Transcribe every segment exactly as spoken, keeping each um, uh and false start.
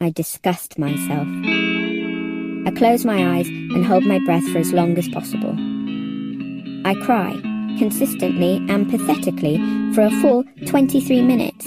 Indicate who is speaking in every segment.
Speaker 1: I disgust myself. I close my eyes and hold my breath for as long as possible. I cry, consistently and pathetically, for a full twenty-three minutes.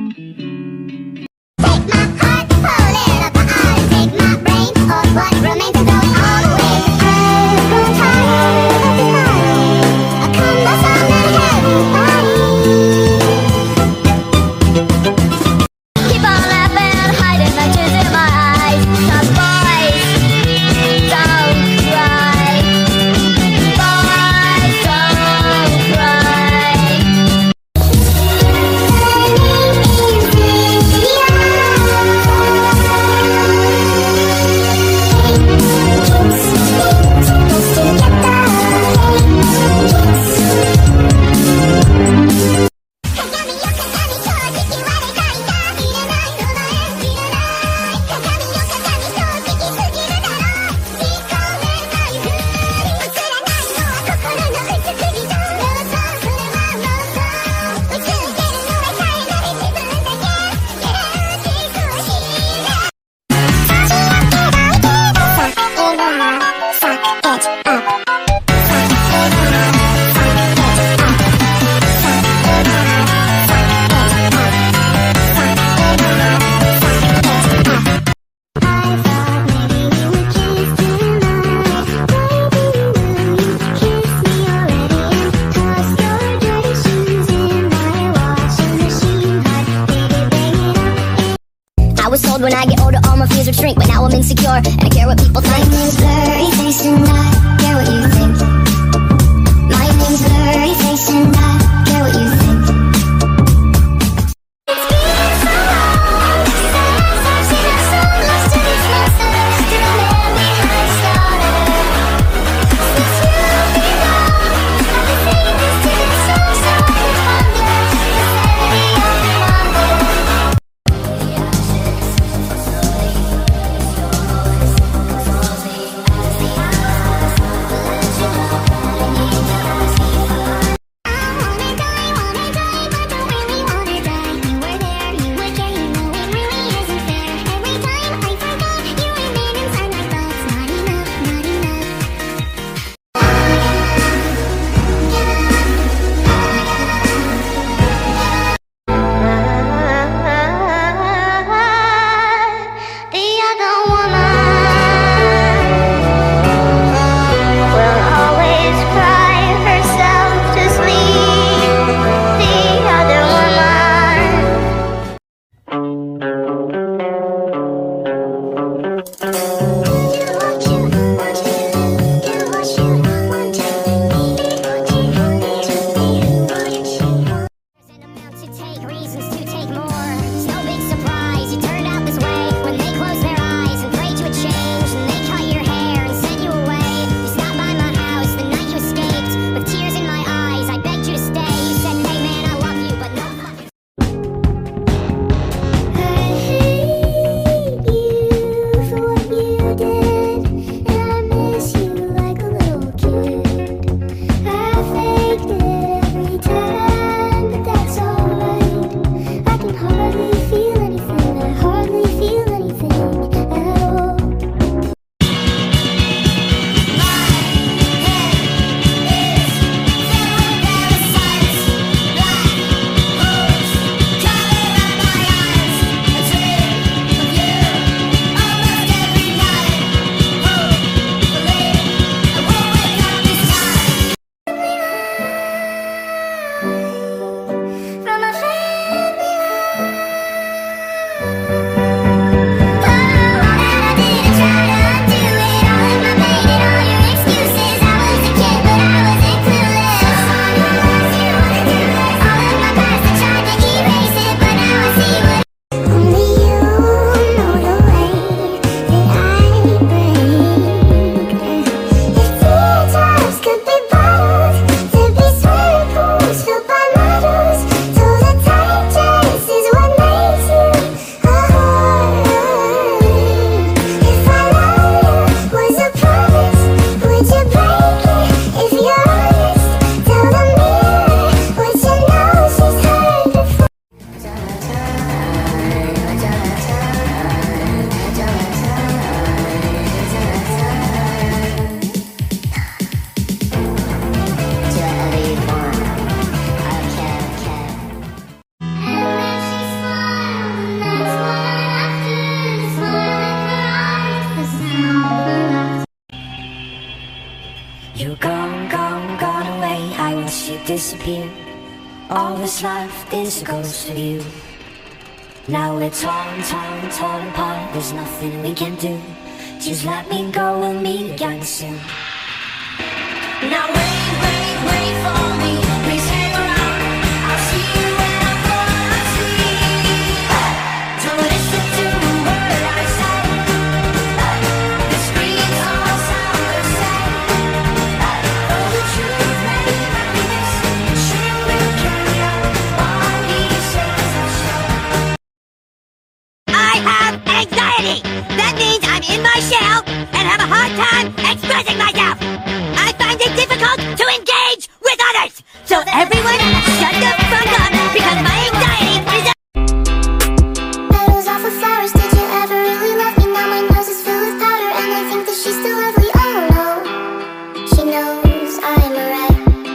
Speaker 2: I was told when I get older all my fears would shrink, but now I'm insecure and I care what people think. My name's blurry face and I care what you think. My name's blurry face and I care what you think. It's been so long since I've seen us so close to this monster. Still there behind started. Since you've been gone, I've been saying this to this song, so I can wonder the sanity of the wonder. I
Speaker 3: disappeared. All that's left is a ghost of you. Now we're torn, torn, torn apart. There's nothing we can do. Just let me go, we'll meet again soon. Now wait, wait, wait for me. Please hang around. I'll see you when I fall asleep. Don't listen to a word I say. The screams all sound the same. Oh, the truth may be this. She will carry out all these things I show.
Speaker 4: I have anxiety! That means I'm in my shell and have a hard time expressing myself! I find it difficult to engage with others! So everyone shut the fuck up because my anxiety is a-
Speaker 2: Petals off of flowers, did you ever really love me? Now my nose is filled with powder and I think that she's still lovely. Oh no, she knows I'm alright.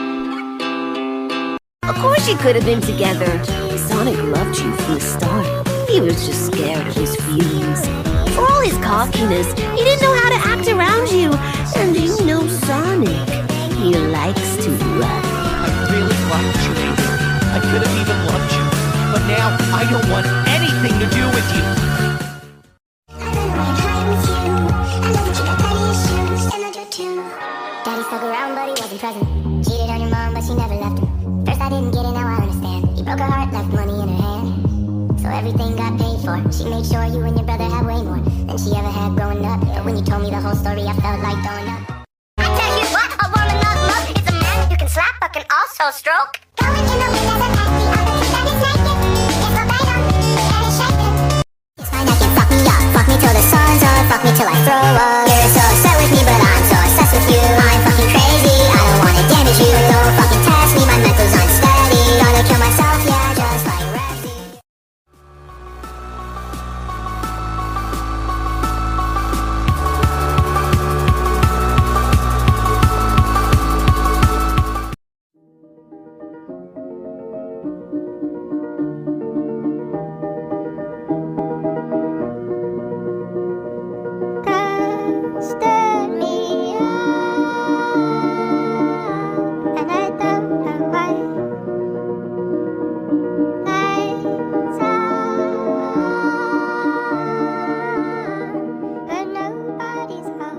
Speaker 4: Of course you could have been together. Sonic loved you from the start. He was just scared of his feelings. For all his cockiness, he didn't know how to act around you. And you know Sonic, he likes to run.
Speaker 5: I really loved you, Amy. I could have even loved you. But now, I don't want anything to do with you.
Speaker 2: I don't know why I'm hiding with you. I know that you got petty issues, and I do too. Daddy stuck around, but he wasn't present. Cheated on your mom, but she never left him. First I didn't get it, now I understand. He broke her heart, left money in her hand. So everything got paid for. She made sure you and your brother had way more than she ever had growing up. But when you told me the whole story, I felt like throwing up. I tell you what, a woman of love is a man you can slap but can also stroke. Going in the wind as a taxi, all the truth that is naked. It's verbatim, and it's shaken. It's fine, I can fuck me up, fuck me till the sun's up, fuck me till I throw up. You're so upset with me, but I'm so obsessed with you. I'm fucking crazy, I don't wanna damage you. Don't fucking test me, my mental's unsteady. Gonna kill myself, yeah, just like Rexy. Stirred me up, and I don't know why. Lights on, but nobody's home.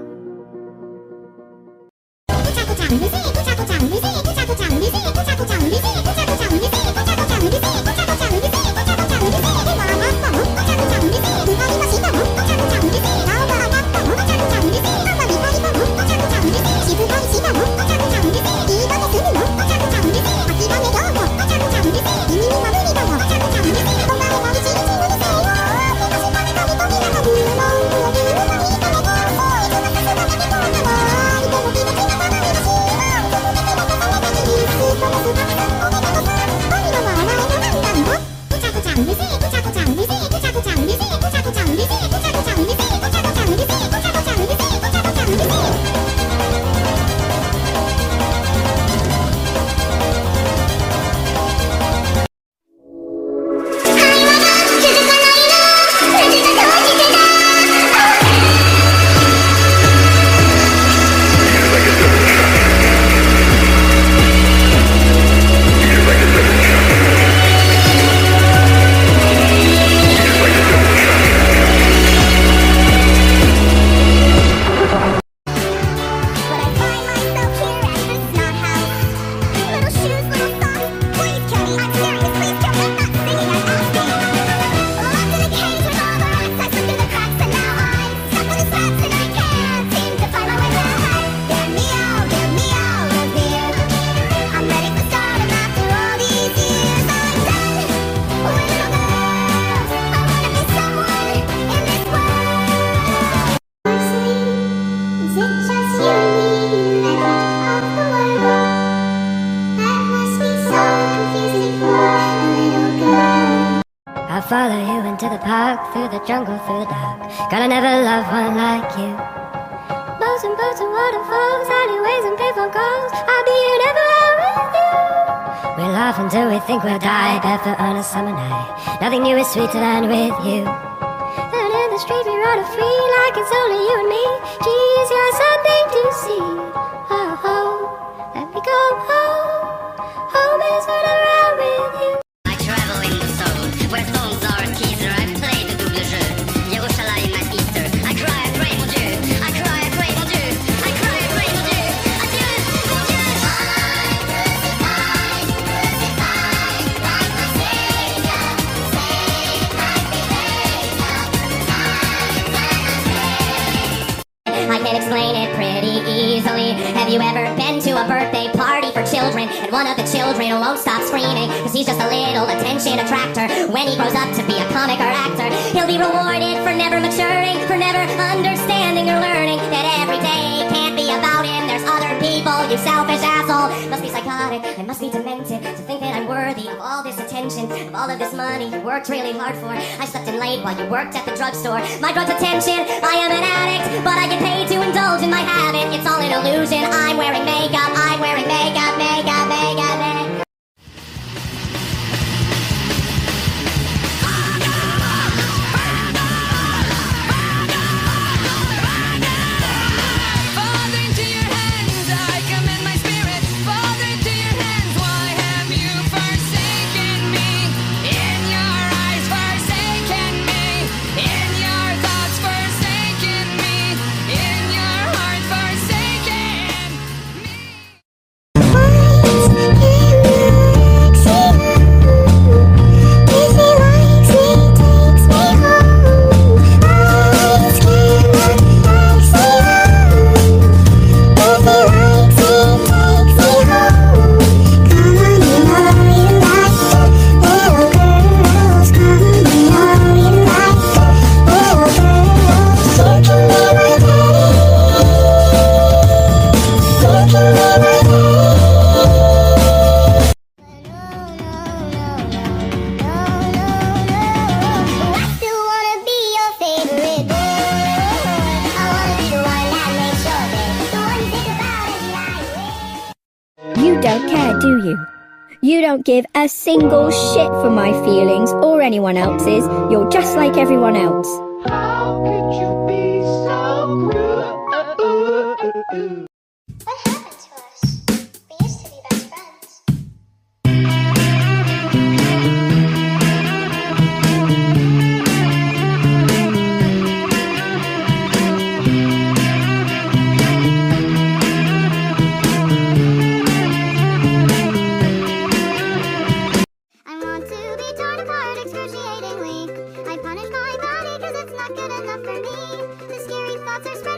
Speaker 3: follow you into the park, through the jungle, through the dark. Gonna never love one like you. Boats and boats and waterfalls, alleyways and payphone calls. I'll be here never out with you. We laugh until we think we'll die, barefoot on a summer night. Nothing new is sweeter than with you. And in the street we run free like it's only you and me. Geez, you're something to see. Oh, oh, let me go home.
Speaker 6: can explain it pretty easily. Have you ever been to a birthday party for children and one of the children won't stop screaming because he's just a little attention attractor? When he grows up to be a comic or actor, he'll be rewarded for never maturing, for never understanding or learning that every day can't be about him. There's other people, you selfish asshole. Must be psychotic, I must be demented to think that I'm worthy of all this attention, of all of this money you worked really hard for. I slept in late while you worked at the drugstore. My drug's attention, I am an addict, but I get paid to indulge in my habit. It's all an illusion, I'm wearing makeup, I'm wearing makeup, makeup, makeup, makeup.
Speaker 7: Father, into your hands I commend my spirit. Father, into your hands, why have you forsaken me? In your eyes, forsaken me. In your thoughts, forsaken me. In your heart, forsaken me.
Speaker 1: You don't care, do you? You don't give a single shit for my feelings or anyone else's. You're just like everyone else.
Speaker 5: How could you be so cruel?
Speaker 2: What happened to us? We used to be best friends. I want to be torn apart excruciatingly. I punish my body 'cause it's not good enough for me. The scary thoughts are spreading.